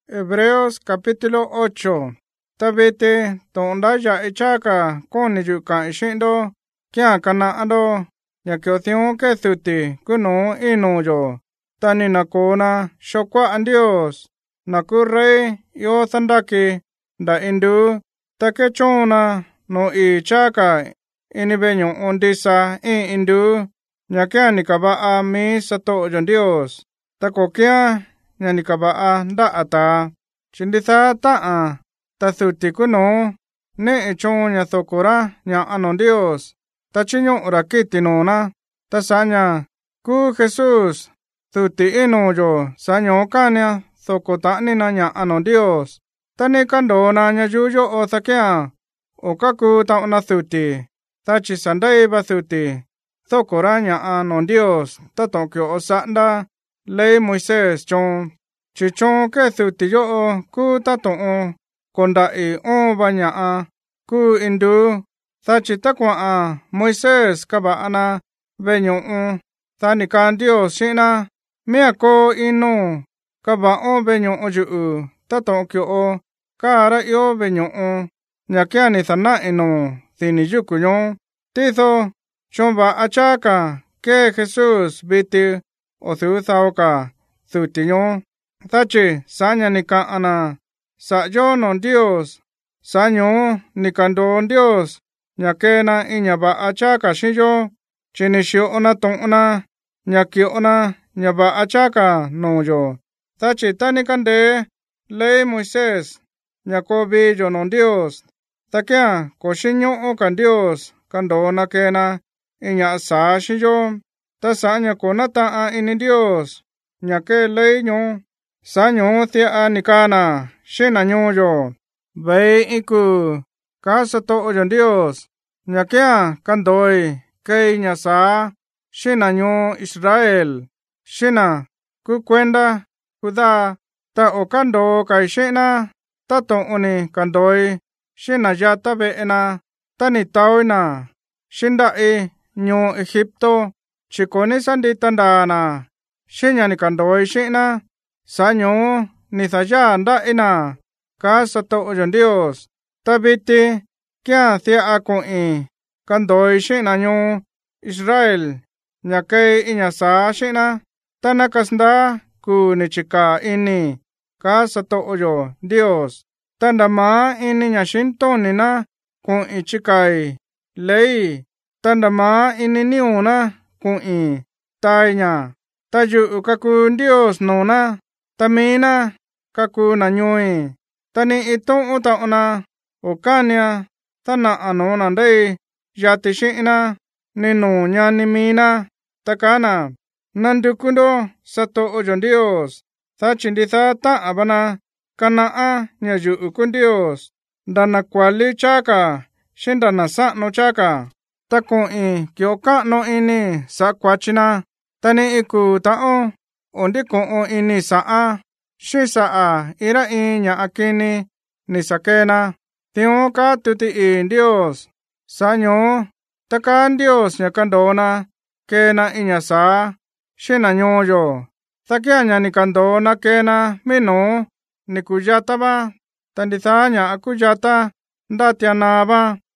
Hebreos capítulo 8. Tabete tonda ya echaka koni yuka ishindo kya kana ando ya kyothion ke thuti kuno ino yo tani nakona shokwa andios nakure yo thandaki da indu take chona no ichaka inibenyo ondisa indu nyakya nikaba a mi sato jondios takokya nyanikaba a ndaata chinditha taa tathuti kuno ne echon nya thokora nya anondios tachinyo rakiti nona tasanya ku Jesus thuti ino yo sanyo kanya thokota ni na nya anondios tani kandona nya yuyo o thakya okaku ta na thuti tachi sandai ba thuti thokora nya anondios tatokyo osanda lei Moises chon chichon ke thuti yo ku taton konda o banya a ku indu tachi takwa a Moises kaba ana benyo tani kandio sina miako ino kaba o benyo oju tatokyo o kara yo benyo nyakya ni thana ino thini yukunyo titho chomba achaka ke Jesus biti o thu thauka thutinyo tachi sanya nika ana sa yo non Dios sanyo nikando Dios nyakena inyaba achaka shinyo chinisho ona tona nyakyo ona nyaba achaka no yo tachi tanikande lei Moises nyakobi yo non Dios takya koshinyo o kan Dios kando nakena inya sa shinyo tasanya konata a ini Dios nyake lei nyo sanyo thia a nikana shena nyo yo bei iku kasato o Dios nyakya kandoi kei nyasa shena nyo Israel shena kukwenda Judá ta okando kai shena tato oni kandoi shena yata beena tani tauina shinda nyo Egipto chikoni sandi tandana shenya ni kandoi shena sanyo ni thaya ndaina kasato o Dios tabiti kya thia akoi kandoi shena nyo Israel nyake inyasa shena tanakasnda ku ni chika ini kasato o Dios tandama ini nyashinto nina kun ichikai lei tandama ini niuna kun i tainya tayu kaku Dios nona tamina kaku na nyoi tani ito utaona okanya tana anona dei yati shina ninu nyani mina takana nandukundo sato o Dios tachinditha ta abana kana a nyayu ukun Dios dana kwali chaka shindana sa no chaka takon kyoka no ini sa kwachina tani iku tao ondiko o ini saa shisa a ira nya akini ni sakena tio ka tuti Dios sanyo takan Dios nyakandona kena inya sa shena nyoyo takya nya nikandona kena mino nikuyata ba tandithanya akuyata ndatiana ba